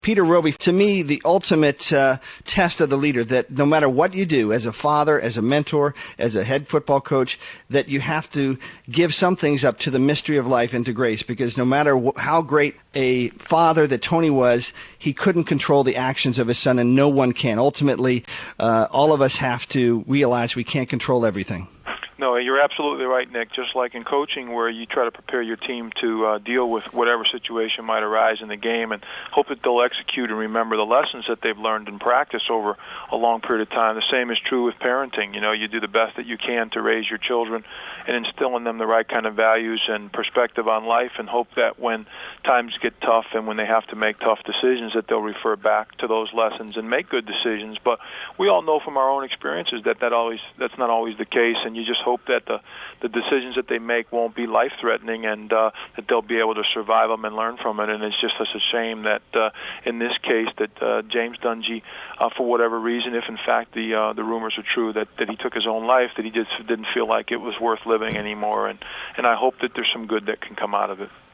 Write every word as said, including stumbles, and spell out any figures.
Peter Roby, to me, the ultimate uh, test of the leader, that no matter what you do as a father, as a mentor, as a head football coach, that you have to give some things up to the mystery of life and to grace, because no matter wh- how great a father that Tony was, he couldn't control the actions of his son, and no one can. Ultimately, uh, all of us have to realize we can't control everything. No, you're absolutely right, Nick. Just like in coaching, where you try to prepare your team to uh, deal with whatever situation might arise in the game and hope that they'll execute and remember the lessons that they've learned in practice over a long period of time. The same is true with parenting. You know, you do the best that you can to raise your children and instill in them the right kind of values and perspective on life, and hope that when times get tough and when they have to make tough decisions, that they'll refer back to those lessons and make good decisions. But we all know from our own experiences that that always that's not always the case, and you just hope that the, the decisions that they make won't be life-threatening, and uh, that they'll be able to survive them and learn from it. And it's just such a shame that uh, in this case that uh, James Dungy, uh, for whatever reason, if in fact the uh, the rumors are true, that, that he took his own life, that he just didn't feel like it was worth living anymore. And, and I hope that there's some good that can come out of it.